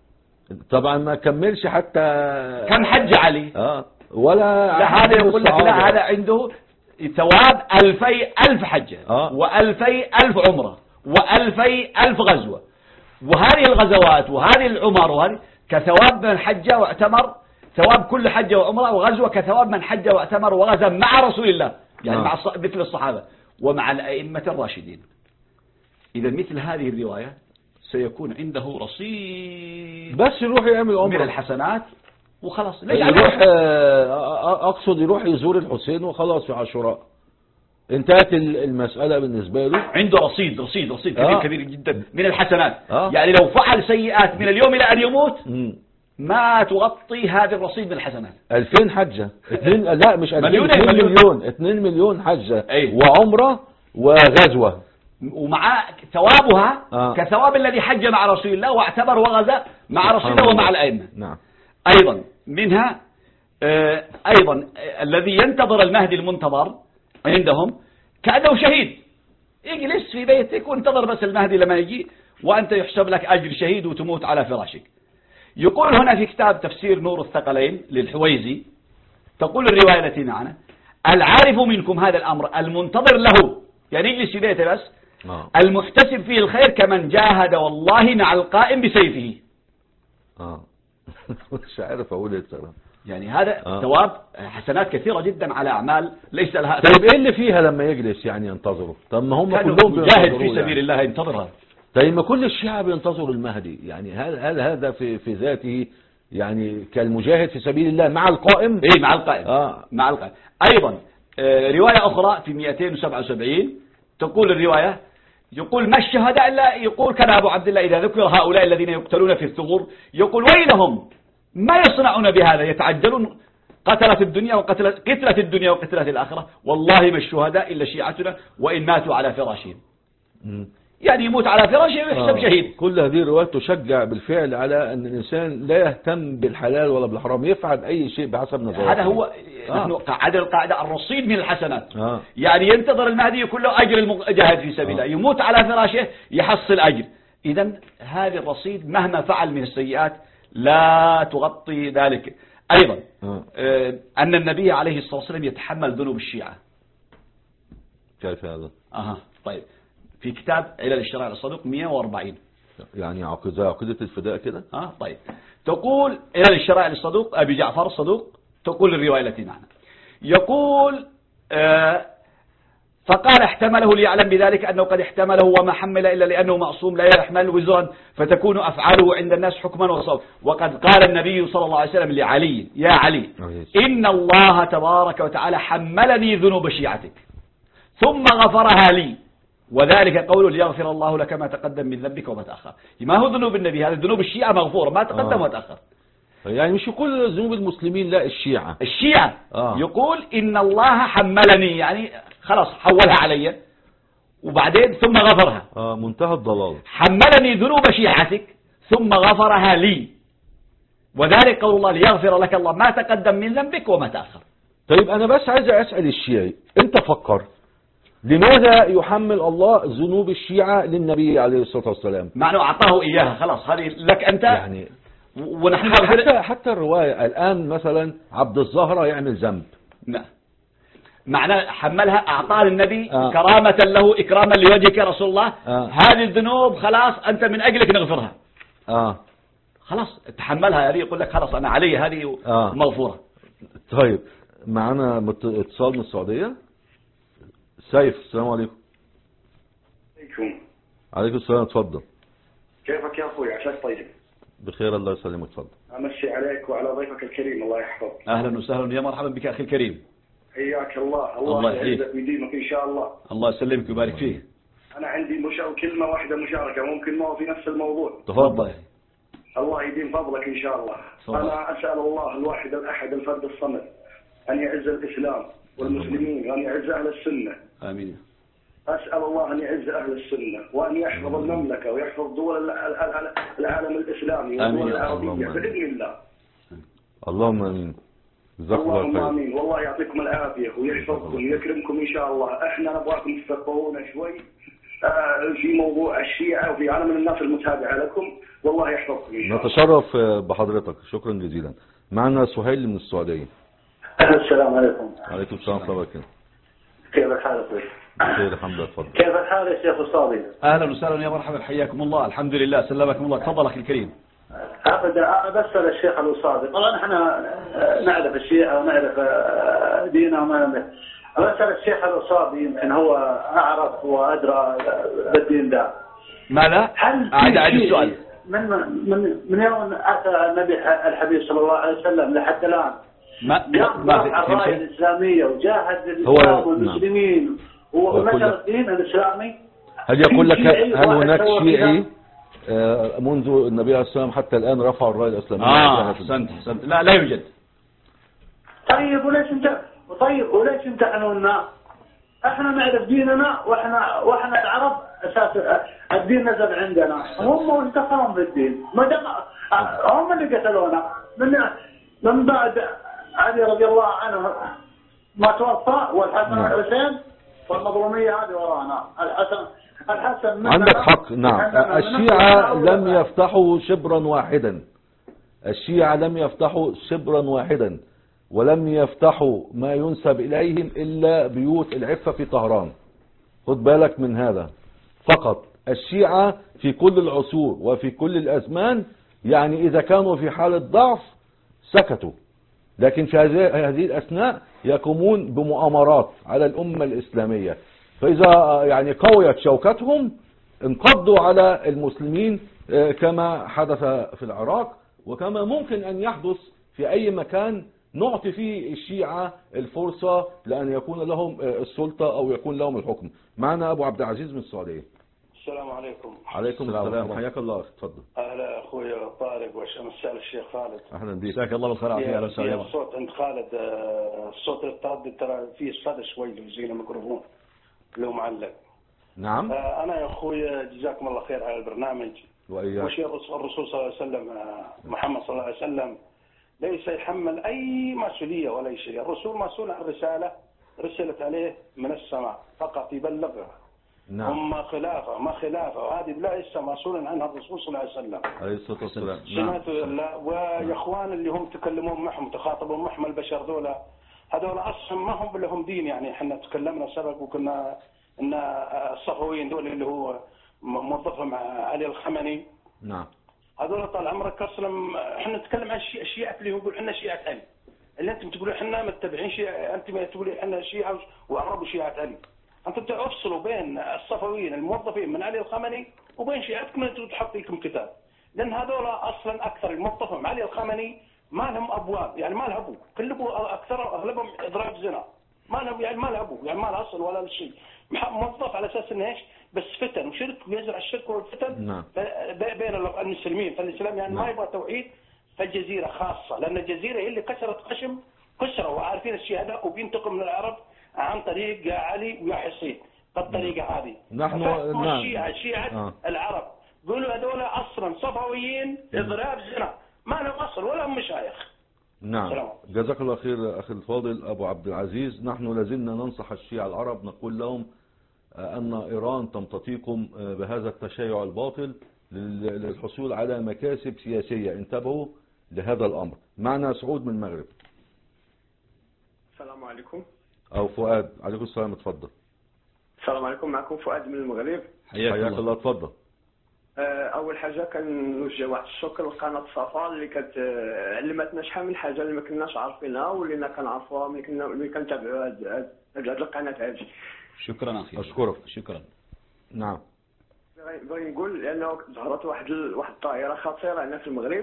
طبعا ما كملش حتى. كم حج علي؟ اه ولا لا هذا يقول لك لا هذا عنده ثواب ألفي ألف حجة آه. وألفي ألف عمرة وألفي ألف غزوة. وهذه الغزوات وهذه العمر وهذه كثواب من حج واعتمر. ثواب كل حجة وعمرة وغزوة كثواب من حج واعتمر وغزا مع رسول الله يعني آه. مع مثل الصحابة ومع الأئمة الراشدين. إذا مثل هذه الرواية سيكون عنده رصيد بس يروح يعمل عمره من الحسنات وخلاص. يروح اقصد يروح يزور الحسين وخلاص في عاشوراء انتهت المسألة بالنسبة له. عنده رصيد رصيد رصيد كبير آه. كبير جدا من الحسنات. آه. يعني لو فعل سيئات من اليوم إلى أن يموت م. ما تغطي هذا الرصيد من الحسنات. ألفين حجة اتنين لا مش ألفين مليون اتنين مليون. مليون اتنين مليون حجة أي. وعمرة وغزوة ومع ثوابها آه. كثواب الذي حج مع رسول الله واعتبر وغزا مع رسول الله ومع الأئمة. نعم. أيضا منها آه أيضا آه الذي ينتظر المهدي المنتظر عندهم كأنه شهيد اجلس في بيتك وانتظر بس المهدي لما يجي وأنت يحسب لك أجر شهيد وتموت على فراشك. يقول هنا في كتاب تفسير نور الثقلين للحويزي تقول الرواية التي معنا العارف منكم هذا الأمر المنتظر له يعني يجلس في بيته بس آه. المحتسب فيه الخير كمن جاهد والله مع القائم بسيفه. اه مش عارف اقول ايه الصراحه. يعني هذا آه. ثواب حسنات كثيرة جدا على أعمال ليس لها. طيب ايه اللي فيها لما يجلس يعني ينتظره؟ طب ما هم كلهم جاهد في سبيل الله ينتظرها. طيب ما كل الشعب بينتظروا المهدي يعني هل هل هذا في في ذاته يعني كالمجاهد في سبيل الله مع القائم؟ ايه مع القائم. آه. مع القائم. ايضا آه رواية اخرى في مئتين وسبعة وسبعين تقول الرواية يقول ما الشهداء إلا يقول كان أبو عبد الله إذا ذكر هؤلاء الذين يقتلون في الثغور يقول ويلهم ما يصنعون بهذا يتعجلون قتلة الدنيا وقتلة قتلة الدنيا وقتلة الآخرة والله ما الشهداء إلا شيعتنا وإن ماتوا على فراشهم. يعني يموت على فراشه ويحسب شهيد. كل هذه الروايات تشجع بالفعل على أن الإنسان لا يهتم بالحلال ولا بالحرام، يفعل أي شيء بحسب نظره. هذا هو آه. نحن قاعدة القاعدة الرصيد من الحسنات. آه. يعني ينتظر المهدي يكون له أجر المجاهد في سبيل الله، آه. يموت على فراشه يحصل أجر. إذا هذا الرصيد مهما فعل من السيئات لا تغطي ذلك. أيضا آه. آه أن النبي عليه الصلاة والسلام يتحمل ذنوب الشيعة. كيف هذا؟ أها طيب في كتاب علل الشرائع الصدوق مئة وأربعين. يعني عقيدة عقيدة الفداء كده. اه طيب تقول علل الشرائع الصدوق أبي جعفر الصدوق تقول الرواية التي معنا يقول آه فقال احتمله ليعلم بذلك أنه قد احتمله وما حمل إلا لأنه معصوم لا يحمل وزرا فتكون أفعاله عند الناس حكما وصواب. وقد قال النبي صلى الله عليه وسلم لعلي يا علي إن الله تبارك وتعالى حملني ذنوب شيعتك ثم غفرها لي وذلك قوله ليغفر الله لك ما تقدم من ذنبك وما تأخر. ما هو ذنوب النبي هذا ذنوب الشيعة مغفورة ما تقدم آه. وتأخر. يعني مش كل ذنوب المسلمين لا الشيعة الشيعة آه. يقول إن الله حملني يعني خلاص حولها علي وبعدين ثم غفرها. آه منتهى الضلال. حملني ذنوب شيعتك ثم غفرها لي وذلك قول الله ليغفر لك الله ما تقدم من ذنبك وما تأخر. طيب أنا بس عايز أسأل الشيعي أنت فكر لماذا يحمل الله ذنوب الشيعة للنبي عليه الصلاة والسلام؟ مع أنه أعطاه إياها خلاص هذه لك أنت يعني ونحن حتى, حتى الرواية الآن مثلا عبد الزهرة يعمل ذنب نعم معناه حملها أعطاه النبي آه. كرامة له إكراما لوجهك يا رسول الله آه. هذه الذنوب خلاص أنت من أجلك نغفرها آه. خلاص تحملها هذه يقول لك خلاص أنا علي هذه آه. مغفورة. طيب معنا اتصال من السعودية. سيف السلام عليكم. عليكم. عليكم السلام اتفضل. كيفك يا أخوي عساك طيب؟ بخير الله يسلمك اتفضل. أمسي عليك وعلى ضيفك الكريم الله يحفظك. أهلا وسهلا يا مرحبا بك أخي الكريم. حياك الله الله, الله يحفظك ويديمك إن شاء الله. الله يسلمك ويبارك فيه. أنا عندي مشا... كلمة واحدة مشاركة ممكن ما هو في نفس الموضوع. تفضل. الله يديم فضلك إن شاء الله. صبح. أنا أسأل الله الواحد الأحد الفرد الصمد أن يعز الإسلام والمسلمين وأن يعز أهل السنة. آمين. أسأل الله أن يعز أهل السنة وأن يحفظ المملكة ويحفظ دول العالم الإسلامي والدول العربية بإذن الله. اللهم آمين. اللهم آمين. والله يعطيكم العافية ويحفظكم ويكرمكم إن شاء الله. إحنا نبغاكم تفقهونا شوي في موضوع الشيعة وفي عالم الناس المتابعة لكم والله يحفظكم إن شاء الله. نتشرف بحضرتك شكرا جزيلا. معنا سهيل من السعودية. السلام عليكم. عليكم السلام ورحمة الله وبركاته. كيف الحال أخوي؟ بخير الحمد لله تفضل. كيف الحال يا شيخ الصادق؟ أهلا وسهلا يا مرحبا حياكم الله الحمد لله سلمكم الله تفضل أخي الكريم. أبدا بسأل الشيخ الصادق طبعا احنا نعرف الشيعة ونعرف ديننا وما نعرف. بسأل الشيخ الصادق يمكن هو أعرف وأدرى بالدين ده. ماذا؟ هل أعد أعد السؤال. من من من يوم أتى النبي الحبيب صلى الله عليه وسلم لحد الآن ما ما في الراية الإسلامية وجاهد الإسلام والمسلمين ونشر الدين الإسلامي. هل يقول لك هل هناك شيعي منذ النبي عليه الصلاة والسلام حتى الآن رفعوا الراية الإسلامية؟ آه أحسنت أحسنت. لا لا يوجد. طيب وليش انت طيب وليش امتحنونا؟ احنا نعرف ديننا واحنا واحنا العرب اساس الدين نزل عندنا هم وانتقلوا بالدين ما دام هم اللي قتلونا من من بعد علي رضي الله عنه ما توفى والحسن والحسين والمظلومية هذه ورانا. الحسن الحسن عندك حق نعم. الشيعة لم يفتحوا شبرا واحدا. الشيعة لم يفتحوا شبرا واحدا ولم يفتحوا ما ينسب إليهم إلا بيوت العفة في طهران. خد بالك من هذا فقط. الشيعة في كل العصور وفي كل الأزمان يعني إذا كانوا في حالة ضعف سكتوا لكن في هذه الأثناء يقومون بمؤامرات على الأمة الإسلامية. فإذا يعني قويت شوكتهم انقضوا على المسلمين كما حدث في العراق وكما ممكن أن يحدث في أي مكان نعطي فيه الشيعة الفرصة لأن يكون لهم السلطة أو يكون لهم الحكم. معنا أبو عبد العزيز من السعودية. السلام عليكم. عليكم السلام، حياك الله، تفضل. اهلا اخوي طارق ومساء الشيخ خالد. اهلا بك. جزاك الله بالخير يا رسول الله. الصوت عند خالد الصوت التردد ترى فيه صدى شوي زي الميكروفون لو معلق. نعم. انا يا اخوي جزاكم الله خير على البرنامج. واياك. وشيء الرسول صلى الله عليه وسلم محمد صلى الله عليه وسلم ليس يحمل اي مسؤوليه ولا اي شيء. الرسول مسؤول عن رساله رسلت عليه من السماء فقط يبلغها. نعم. هم خلافه ما خلافه وهذه ليس مسؤولا عنها الرسول صلى الله عليه وسلم عليه الصلاه والسلام. سمعت ويا اخوان اللي هم تكلمون معهم تخاطبون معهم البشر ذولا هذول اصلا ما هم لهم دين. يعني احنا تكلمنا سبق وكنا ان الصفويين دول اللي هو موظفهم علي الخمني. نعم. هذول طال عمرك اصلا احنا نتكلم عن الشيعة اللي هو يقول احنا شيعة علي. اللي انتم تقولوا احنا متبعين شيعة، انتم تقولوا احنا شيعة وعرب شيعة علي. انتم تفصلوا بين الصفويين الموظفين من علي الخمني وبين شيعتكم انتم تحط لكم كتاب. لان هذول اصلا اكثر الموظفين علي الخمني ما لهم ابواب، يعني ما له ابو، كلهم اكثر اغلبهم اضراب زنا. ما لهم يعني ما له ابو، يعني ما له اصل ولا شيء. موظف على اساس انه ايش؟ بس فتن وشرك ويزرع الشرك والفتن. نعم. بين المسلمين، فالاسلام يعني نعم. ما يبغى توحيد. فالجزيره خاصه لان الجزيره هي اللي كسرت خشم كسروا وعارفين الشهداء وبينتقم من العرب عن طريق يا علي ويا حسين بالطريقه هذه. نحن نعم. نعم. الشيعة الشيعة آه. العرب قولوا هذول اصلا صفويين اضراب زنا ما لهم اصل ولا هم مشايخ. نعم. سلام. جزاك الله خير اخي الفاضل ابو عبد العزيز. نحن لازلنا ننصح الشيعة العرب، نقول لهم ان ايران تمتطيكم بهذا التشيع الباطل للحصول على مكاسب سياسية. انتبهوا لهذا الامر. معنا سعود من المغرب. السلام عليكم. او فؤاد. عليكم السلام، اتفضل. السلام عليكم، معكم فؤاد من المغرب. حياك الله. الله، اتفضل. اول حاجه كنوجه واحد الشكر لقناه صفا اللي كتعلمتنا شحال من حاجه اللي ما كناش عارفينها ولينا كنعرفوها ملي كنا ملي كنتابعوا هذه القناه هذه. شكرا اخي. اشكرك. شكرا. نعم. بغي نقول لانه ظهرت واحد واحد الظاهره خطيره هنا في المغرب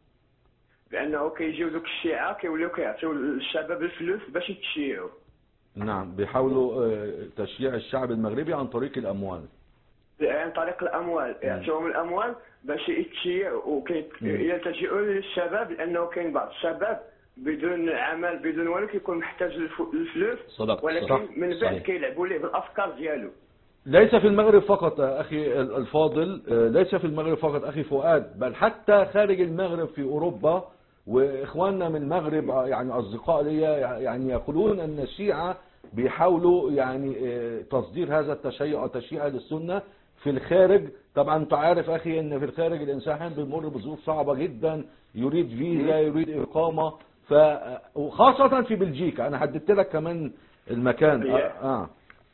بانه كيجيو دوك الشيعه كيوليو كيعطيو للشباب الفلوس باش يتشيعوا. نعم. بيحاولوا تشييع الشعب المغربي عن طريق الاموال. عن طريق الاموال يعطيوهم الاموال باش يتشيعوا ويلتجئوا للشباب لانه كاين بعض الشباب بدون عمل بدون والو كيكون محتاج للفلوس. صدق. ولكن صح. من بعد كيلعبوا ليه بالافكار ديالو. ليس في المغرب فقط اخي الفاضل، ليس في المغرب فقط اخي فؤاد، بل حتى خارج المغرب في اوروبا. واخواننا من المغرب يعني اصدقاء لي يعني يقولون ان الشيعة بيحاولوا يعني تصدير هذا التشيع تشييع للسنة في الخارج. طبعا انت عارف اخي ان في الخارج الانسان بيمر بظروف صعبة جدا، يريد فيزا، يريد اقامة، ف وخاصة في بلجيكا. انا حددت لك كمان المكان. اه,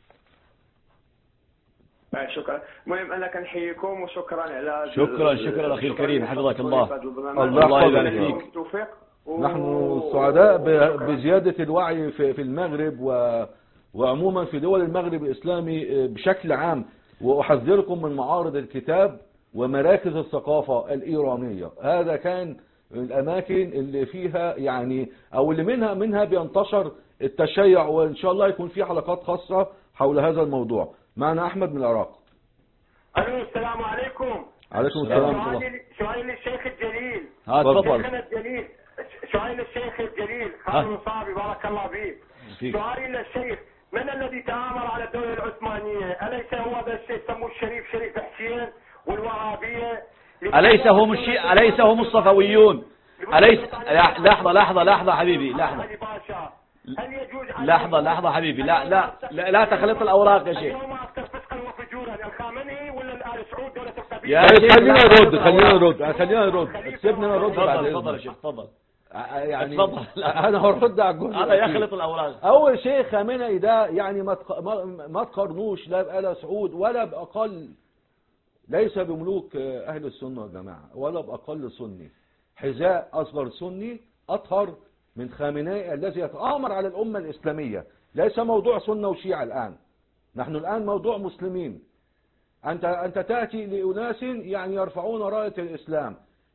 آه. شكرا. المهم انا كنحييكم وشكرا على شكرا شكرا اخي الكريم، حفظك الله. الله يبارك فيك. التوفيق. نحن سعداء بزيادة الوعي في المغرب وعموما في دول المغرب الإسلامي بشكل عام. وأحذركم من معارض الكتاب ومراكز الثقافة الإيرانية. هذا كان الأماكن اللي فيها يعني أو اللي منها منها بينتشر التشيع، وإن شاء الله يكون في حلقات خاصة حول هذا الموضوع. معنا أحمد من العراق. ألو السلام عليكم. عليكم السلام. سؤال للشيخ الجليل. ها تفضل. شيخنا الجليل، سؤال للشيخ الجليل خالد مصابي بارك الله فيك. سؤالي للشيخ، من الذي تآمر على الدولة العثمانية؟ أليس هو ذا الشيء يسموه الشريف شريف حسين والوهابية؟ أليس هم الشيء أليس هم الصفويون؟ أليس لحظة لحظة لحظة حبيبي لحظة هل يجوز لحظة لحظة حبيبي لا لا لا, لا تخلط الأوراق يا شيخ. اليوم أكثر فسقا وفجورا الخامنئي ولا الآل سعود دولة القبيلة؟ يا شيخ خلينا نرد خلينا نرد خلينا نرد سيبنا نرد بعد. تفضل يا شيخ تفضل. يعني تفضل. انا هرد على الجزء هذا يخلط الاوراق. اول شيء خامنئي ده يعني ما ما تقارنوش لا بآل سعود ولا باقل، ليس بملوك اهل السنه والجماعه ولا باقل سني. حذاء اصغر سني اطهر من خامنئي الذي يتآمر على الامه الاسلاميه. ليس موضوع سنه وشيعه الان، نحن الان موضوع مسلمين. انت انت تاتي لاناس يعني يرفعون رايه الاسلام،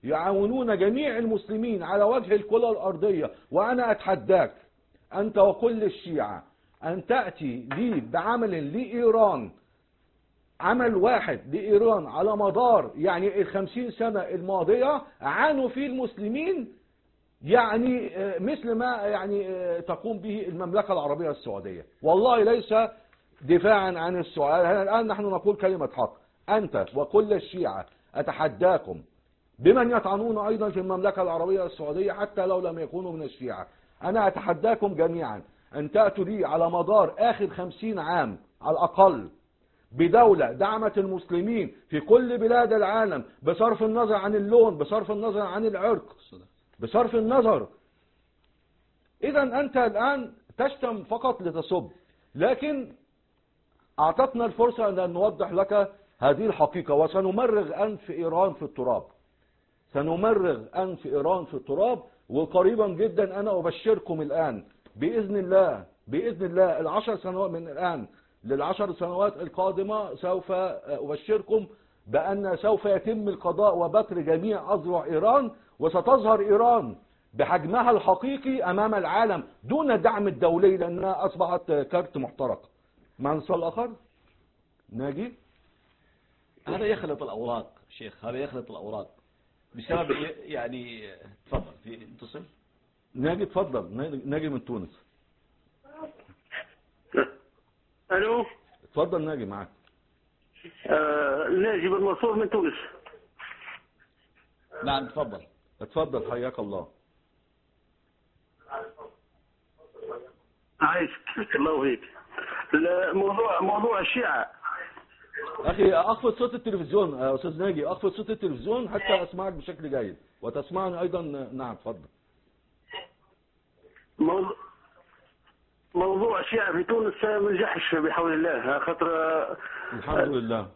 يعاونون جميع المسلمين على وجه الكرة الأرضية، وأنا أتحداك أنت وكل الشيعة أن تأتي لي بعمل لإيران، عمل واحد لإيران على مدار يعني الخمسين سنة الماضية عانوا فيه المسلمين، يعني مثل ما يعني تقوم به المملكة العربية السعودية. والله ليس دفاعا عن السؤال، الآن نحن نقول كلمة حق. أنت وكل الشيعة أتحداكم بمن يطعنون أيضا في المملكة العربية السعودية حتى لو لم يكونوا من الشيعة، أنا أتحداكم جميعا أن تأتوا لي على مدار آخر خمسين عام على الأقل بدولة دعمت المسلمين في كل بلاد العالم، بصرف النظر عن اللون، بصرف النظر عن العرق، بصرف النظر. إذا أنت الآن تشتم فقط لتصب، لكن أعطتنا الفرصة أن نوضح لك هذه الحقيقة، وسنمرغ أنف إيران في التراب، سنمرغ أنف إيران في التراب. وقريبا جدا أنا أبشركم الآن بإذن الله، بإذن الله العشر سنوات من الآن للعشر سنوات القادمة سوف أبشركم بأن سوف يتم القضاء وبتر جميع أذرع إيران، وستظهر إيران بحجمها الحقيقي أمام العالم دون الدعم الدولي، لأنها أصبحت كارت محترق. مع نصال آخر ناجي. هذا يخلط الأوراق شيخ، هذا يخلط الأوراق بسبب يعني. تفضل في اتصل. ناجي تفضل. ناجي من تونس. الو تفضل ناجي معك. آه ناجي بن منصور من تونس. نعم تفضل. تفضل حياك الله. عايشك الله فيك. الموضوع موضوع الشيعة. أخي أخفض صوت التلفزيون يا أستاذ ناجي، أخفض صوت التلفزيون حتى أسمعك بشكل جيد وتسمعني أيضا. نعم تفضل. موضوع موضوع الشيعة في تونس ما نجحش بحول الله، خاطر الحمد لله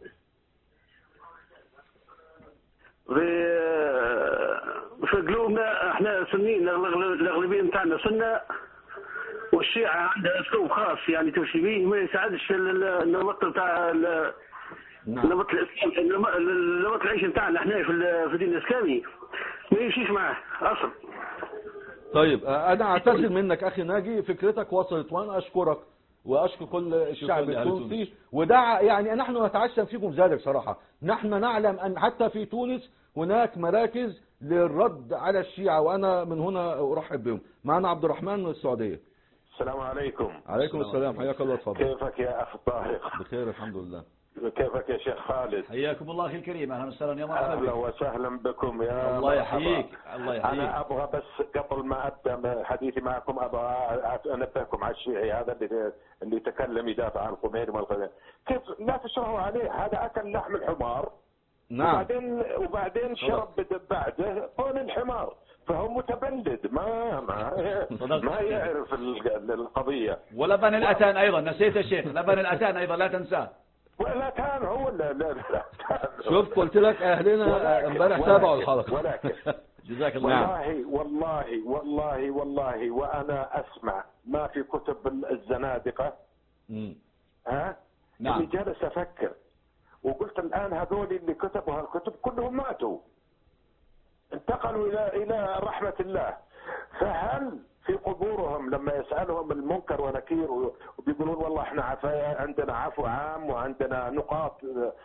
في في قلوبنا احنا سنيين، الاغلبيه نتاعنا سنه، والشيعة عندها اسلوب خاص يعني تمشي به ما يساعدش النمط نتاع النمط الاسلامي، النمط العيش نتاعنا احنا في في الدين الاسلامي ما يمشيش معاه اصلا. طيب انا اعتذر منك اخي ناجي، فكرتك وصلت وانا اشكرك واشكر كل الشعب التونسي، وده يعني نحن نتعشم فيكم ذلك صراحه. نحن نعلم ان حتى في تونس هناك مراكز للرد على الشيعة، وانا من هنا ارحب بهم. معنا عبد الرحمن من السعوديه. السلام عليكم. عليكم السلام، حياك الله. تفضل. كيفك يا اخ طارق؟ بخير الحمد لله. كيفك يا شيخ خالد؟ حياكم الله اخي الكريم، اهلا وسهلا يا مرحبا. اهلا وسهلا بكم يا الله يحييك. الله يحييك. انا ابغى بس قبل ما ابدا حديثي معكم ابغى انبهكم على الشيعي هذا اللي اللي تكلم يدافع عن الخميني والخميني، كيف لا تشرحوا عليه؟ هذا اكل لحم الحمار. نعم. وبعدين وبعدين شرب بعده طول الحمار، فهو متبلد ما ما ما يعرف القضيه. ولبن الاتان ايضا نسيت يا شيخ، لبن الاتان ايضا لا تنساه. ولا كان هو لا لا لا شوف قلت لك اهلنا امبارح تابعوا الحلقه. ولكن جزاك الله. والله والله والله والله وانا اسمع ما في كتب الزنادقه. امم ها نعم. اللي جالس افكر وقلت الان هذول اللي كتبوا هالكتب كلهم ماتوا، انتقلوا الى الى رحمه الله. فهل في قبورهم لما يسالهم المنكر ونكير وبيقولون والله احنا عفا عندنا عفو عام وعندنا نقاط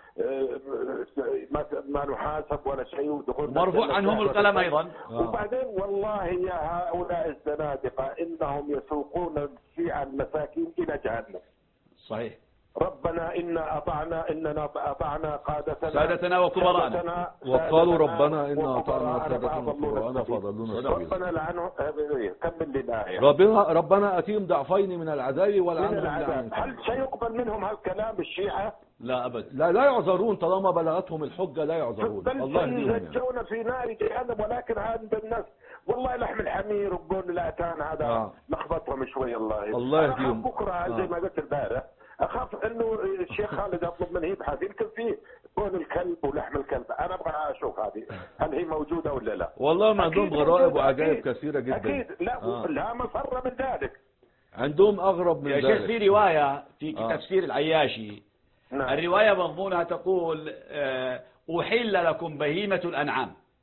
ما ما نحاسب ولا شيء ودخول مرفوع عنهم القلم ايضا. وبعدين والله يا هؤلاء الزنادقه انهم يسوقون الشيعة المساكين الى جهنم. صحيح. ربنا إنا أطعنا إننا أطعنا قادتنا سادتنا وكبراءنا وقالوا ربنا إنا أطعنا سادتنا وكبراءنا فضلونا سبيلا. ربنا لعنه. كمل لي الآية. ربنا ربنا أتيهم ضعفين من العذاب ولعنهم لعنا. هل سيقبل منهم هالكلام الشيعة؟ لا أبدا. لا لا يعذرون طالما بلغتهم الحجة، لا يعذرون. الله يهديهم. بل يزجون في نار جهنم، ولكن عند الناس والله لحم الحمير وقول الأتان هذا آه. لخبطهم شوي. الله الله يهديهم. بكرة آه. زي ما قلت البارح اخاف انه الشيخ خالد يطلب مني يبحث يمكن في بون الكلب ولحم الكلب، انا ابغى اشوف هذه هل هي موجوده ولا لا. والله ما عندهم غرائب وعجائب كثيره جدا. اكيد لا آه. لا مفر من ذلك، عندهم اغرب من يا ذلك. شيخ في روايه في آه. تفسير العياشي. نعم. الروايه مضمونها تقول أحل لكم بهيمه الانعام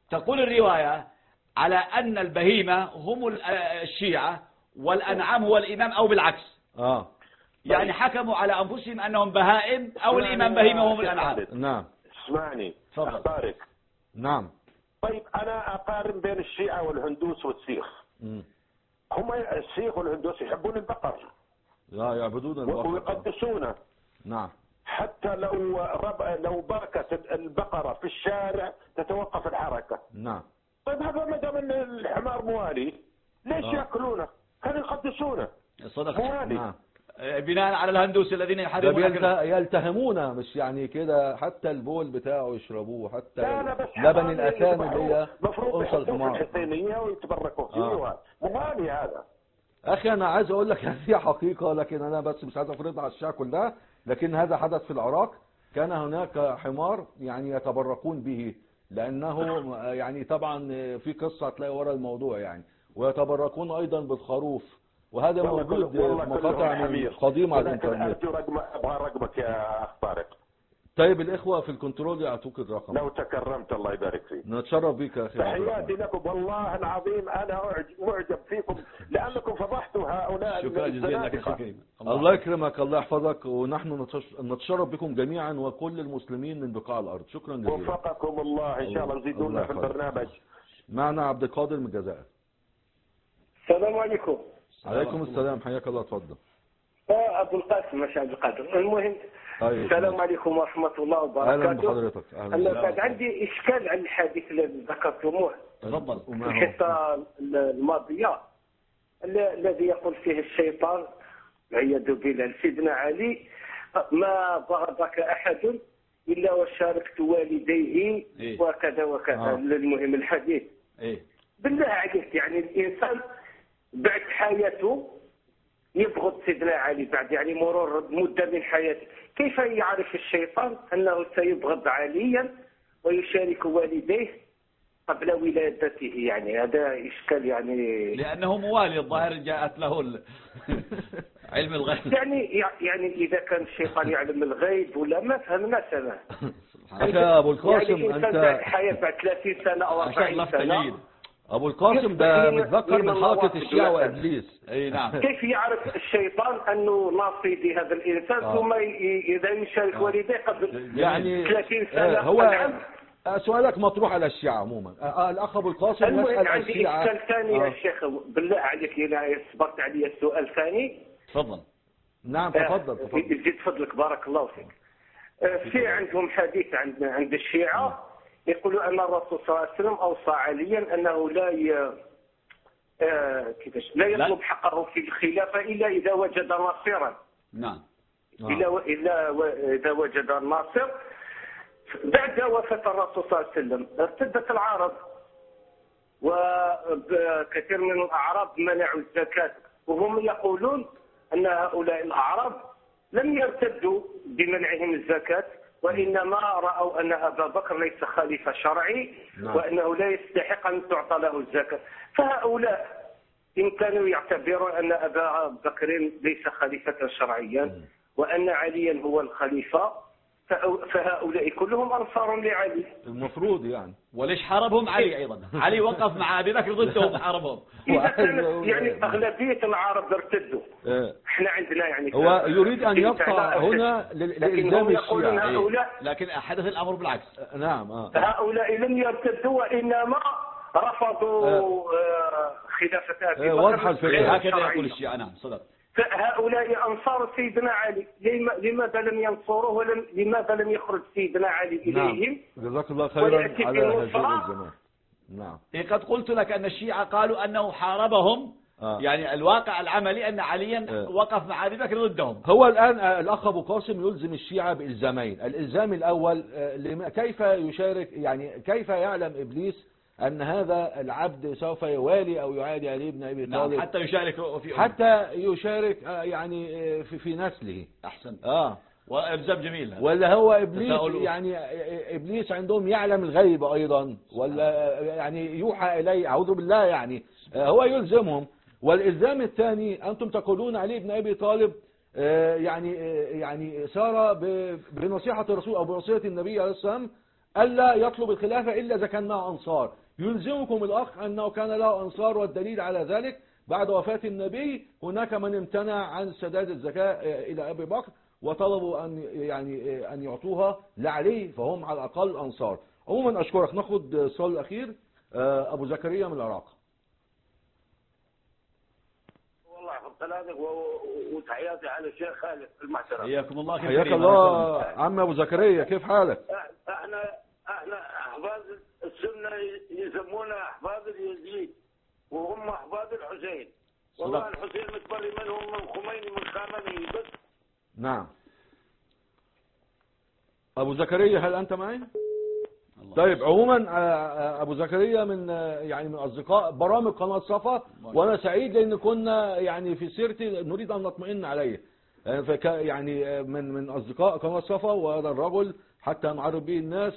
تقول الرواية على أن البهيمة هم الشيعة والأنعام هو الإمام أو بالعكس. اه يعني حكموا على أنفسهم أنهم بهائم أو الإمام بهيمة وهم الأنعام. نعم اسمعني تفضل. اختارك. نعم. طيب انا اقارن بين الشيعة والهندوس والسيخ. مم. هم السيخ والهندوس يحبون البقر لا يعبدون البقر. ويقدسونه. نعم. حتى لو رب لو بركت البقرة في الشارع تتوقف الحركة. نعم. طيب هذا ما دام ان الحمار موالي ليش آه. ياكلونه؟ كانوا يقدسونه. صدق. موالي. نعم. بناء على الهندوس الذين ده يحرمون بيلت- أكله. يلتهمونه مش يعني كده، حتى البول بتاعه يشربوه، حتى لا لا بس لبن حرام الأسان يذبحوه. اللي هي مفروض أنثى يحطوه في الحمار. الحسينية ويتبركوا فيه. آه. موالي هذا. أخي أنا عايز أقول لك هذه حقيقة، لكن أنا بس مش عايز أفرضها على الشيعة كلها، لكن هذا حدث في العراق. كان هناك حمار يعني يتبركون به، لأنه يعني طبعا في قصة هتلاقي ورا الموضوع يعني، ويتبركون أيضا بالخروف، وهذا والله موجود كل- والله في كلهم مقاطع من حمير. قديمة على ولكن الإنترنت. أرجو رقم أبغى رقمك يا أخ طارق. طيب الإخوة في الكنترول يعطوك الرقم. لو تكرمت الله يبارك فيك. نتشرف بك يا أخي عبد تحياتي الرحمن. لكم والله العظيم أنا أعج- معجب فيكم لأنكم فضحتوا هؤلاء شكرا جزيلا لك الزنادقة. أخي الكريم. الله يكرمك، الله يحفظك، ونحن نتش- نتشرف بكم جميعا وكل المسلمين من بقاع الأرض. شكرا جزيلا. وفقكم الله إن شاء الله وزيدونا الله في يحفظك. البرنامج. معنا عبد القادر من الجزائر. السلام عليكم. عليكم السلام، حياك الله، اتفضل. آه، أبو القاسم مش عبد القادر. المهم طيب. السلام عليكم ورحمة الله وبركاته. اهلا بحضرتك. اهلا أنا بك. كان عندي إشكال على الحديث الذي ذكرتموه تفضل. في وما هو؟ الحصة الماضية ال- الذي يقول فيه الشيطان والعياذ بالله سيدنا علي: ما بغضك أحد إلا وشاركت والديه إيه. وكذا وكذا. آه. المهم الحديث إيه. بالله عليك، يعني الإنسان بعد حياته يبغض سيدنا علي بعد يعني مرور مدة من حياته، كيف يعرف الشيطان أنه سيبغض عليا ويشارك والديه قبل ولادته؟ يعني هذا إشكال يعني. لأنه موالي الظاهر جاءت له ال- علم الغيب. يعني يعني إذا كان الشيطان يعلم الغيب ولا ما فهمنا سنة. أخي أبو يعني القاسم الإنسان بعد أنت حياة بعد ثلاثين سنة أو ما شاء الله أربعين جيد. سنة أبو القاسم ده يصبح متذكر من من حلقة النواقض الشيعة مثلاً. وإبليس. أي نعم. كيف يعرف الشيطان أنه ناصي بهذا الإنسان آه. ثم ي- إذا يشارك آه. والديه قبل يعني ثلاثين سنة؟ آه، هو نعم. آه، سؤالك مطروح على الشيعة عموما. آه، آه، الأخ أبو القاسم المهم يسأل عندي الشيعة. إشكال ثاني يا آه. شيخ، بالله عليك إذا صبرت علي السؤال ثاني. تفضل. نعم تفضل آه، تفضل. زيد فضلك بارك الله فيك. آه، في عندهم حديث عند عند الشيعة يقولوا أن الرسول صلى الله عليه وسلم أوصى عليا أنه لا ي... آه، كيفاش لا يطلب حقه في الخلافة إلا إذا وجد ناصرا. نعم. آه. إلا و... إلا و... إذا وجد الناصر. بعد وفاة الرسول صلى الله عليه وسلم ارتدت العرب، وكثير من الأعراب منعوا الزكاة، وهم يقولون أن هؤلاء الأعراب لم يرتدوا بمنعهم الزكاة، وإنما رأوا أن أبا بكر ليس خليفة شرعي، نعم. وأنه لا يستحق أن تعطى له الزكاة. فهؤلاء إن كانوا يعتبرون أن أبا بكر ليس خليفة شرعيا وأن عليا هو الخليفة، فأو- فهؤلاء كلهم أنصار لعلي. المفروض يعني. وليش حاربهم علي أيضا؟ علي وقف مع أبي بكر ضدهم حاربهم. إذا كانت يعني أغلبية العرب ارتدوا، آه، احنا عندنا يعني هو يريد أن في يبقى تعالى هنا لل- لكن لإلزام هم يقولون الشيعة. هؤلاء لكن حدث الأمر بالعكس. آه، نعم. آه. هؤلاء لم يرتدوا وإنما رفضوا آه، خلافة أبي آه، بكر واضحة الفكرة. غير هكذا شرعية. يقول الشيعة. نعم صدق. فهؤلاء أنصار سيدنا علي، لما- لماذا لم ينصروه ولم لماذا لم يخرج سيدنا علي إليهم؟ نعم جزاك الله خيرا ويأتي على هذه بالنصرة. الجماعة. نعم. إيه قد قلت لك أن الشيعة قالوا أنه حاربهم. آه. يعني الواقع العملي أن عليا آه. وقف مع أبي بكر ضدهم. هو الآن آه، الأخ أبو قاسم يلزم الشيعة بإلزامين. الإلزام الأول آه، لما- كيف يشارك، يعني كيف يعلم إبليس أن هذا العبد سوف يوالي أو يعادي علي بن أبي نعم طالب حتى يشارك في أمه. حتى يشارك آه، يعني آه، في في نسله. أحسن. آه وإبزاب جميل هذا. ولا هو إبليس تساؤلوا. يعني آه، إبليس عندهم يعلم الغيب أيضا، ولا آه، يعني يوحى إليه، أعوذ بالله يعني. آه، هو يلزمهم. والإلزام الثاني أنتم تقولون علي بن أبي طالب آه، يعني آه، يعني سار ب- بنصيحة الرسول أو بنصيحة النبي عليه الصلاة والسلام ألا يطلب الخلافة إلا إذا كان معه أنصار. يلزمكم الأخ أنه كان له أنصار، والدليل على ذلك بعد وفاة النبي هناك من امتنع عن سداد الزكاة إلى أبي بكر وطلبوا أن يعني أن يعطوها لعلي، فهم على الأقل أنصار. عموما أشكرك. ناخد السؤال الأخير، أبو زكريا من العراق. والله يحفظ كلامك وتحياتي على الشيخ خالد المحترم. حياكم الله. حياك الله عم أبو زكريا، كيف حالك؟ احنا احنا أحفاد السنة يسمونا أحفاد اليزيد وهم أحفاد الحسين. والله الحسين متبري منهم من خميني من خامنئي بس. نعم. أبو زكريا هل أنت معي؟ طيب عموما أبو زكريا من يعني من أصدقاء برامج قناة صفا، وأنا سعيد لأن كنا يعني في سيرتي نريد أن نطمئن عليه. يعني من من أصدقاء قناة صفا، وهذا الرجل حتى نعرف به الناس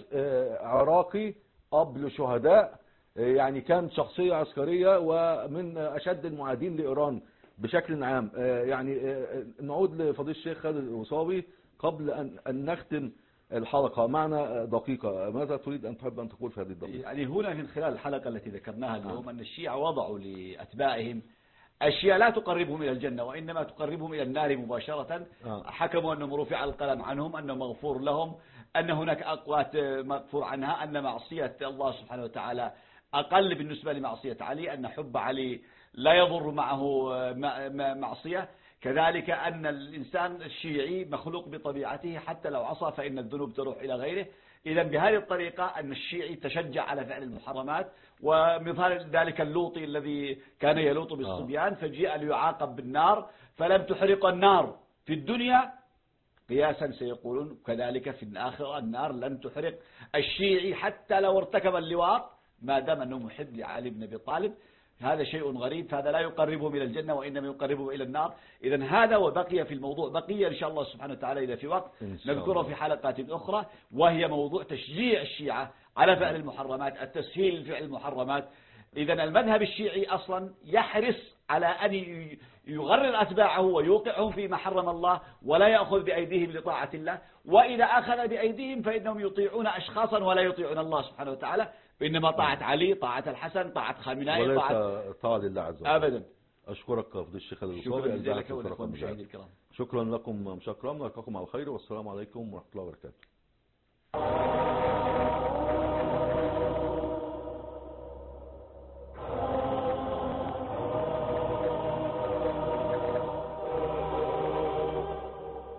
عراقي أب لشهداء، يعني كان شخصية عسكرية ومن أشد المعادين لإيران بشكل عام. يعني نعود لفضيلة الشيخ خالد الوصاوي قبل أن أن نختم الحلقة. معنا دقيقة، ماذا تريد أن تحب أن تقول في هذه الدقيقة؟ يعني هنا من خلال الحلقة التي ذكرناها اليوم أن الشيعة وضعوا لأتباعهم أشياء لا تقربهم إلى الجنة وإنما تقربهم إلى النار مباشرة. آه. حكموا أنهم رفع القلم عنهم، أنه مغفور لهم، أن هناك أقوات مغفور عنها، أن معصية الله سبحانه وتعالى أقل بالنسبة لمعصية علي، أن حب علي لا يضر معه معصية. كذلك أن الإنسان الشيعي مخلوق بطبيعته حتى لو عصى فإن الذنوب تروح إلى غيره. إذا بهذه الطريقة أن الشيعي تشجع على فعل المحرمات، ومثال ذلك اللوطي الذي كان يلوط بالصبيان فجيء ليعاقب بالنار فلم تحرق النار في الدنيا، قياسا سيقولون كذلك في الآخرة النار لن تحرق الشيعي حتى لو ارتكب اللواط ما دام أنه محب لعلي بن أبي طالب. هذا شيء غريب، فهذا لا يقربهم إلى الجنة وإنما يقربهم إلى النار. إذا هذا وبقي في الموضوع بقية إن شاء الله سبحانه وتعالى إذا في وقت نذكره في حلقات أخرى، وهي موضوع تشجيع الشيعة على فعل المحرمات، التسهيل فعل المحرمات. إذا المذهب الشيعي أصلا يحرص على أن يغرر أتباعه ويوقعهم فيما حرم الله ولا يأخذ بأيديهم لطاعة الله، وإذا أخذ بأيديهم فإنهم يطيعون أشخاصا ولا يطيعون الله سبحانه وتعالى، إنما طاعة علي، طاعة الحسن، طاعة خامنئي، طاعة طاعة لله عز وجل. أبدا. أشكرك فضيلة الشيخ الوصاوي. شكرا جزيلا لك ولكم مشاهدي الكرام. شكرا لكم مشاكرا، نلقاكم على خير، والسلام عليكم ورحمة الله وبركاته.